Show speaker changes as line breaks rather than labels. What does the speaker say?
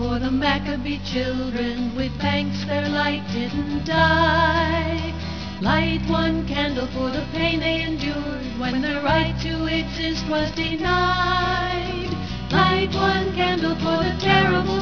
For the Maccabee children, with thanks their light didn't die. Light one candle for the pain they endured when their right to exist was denied. Light one candle for the terrible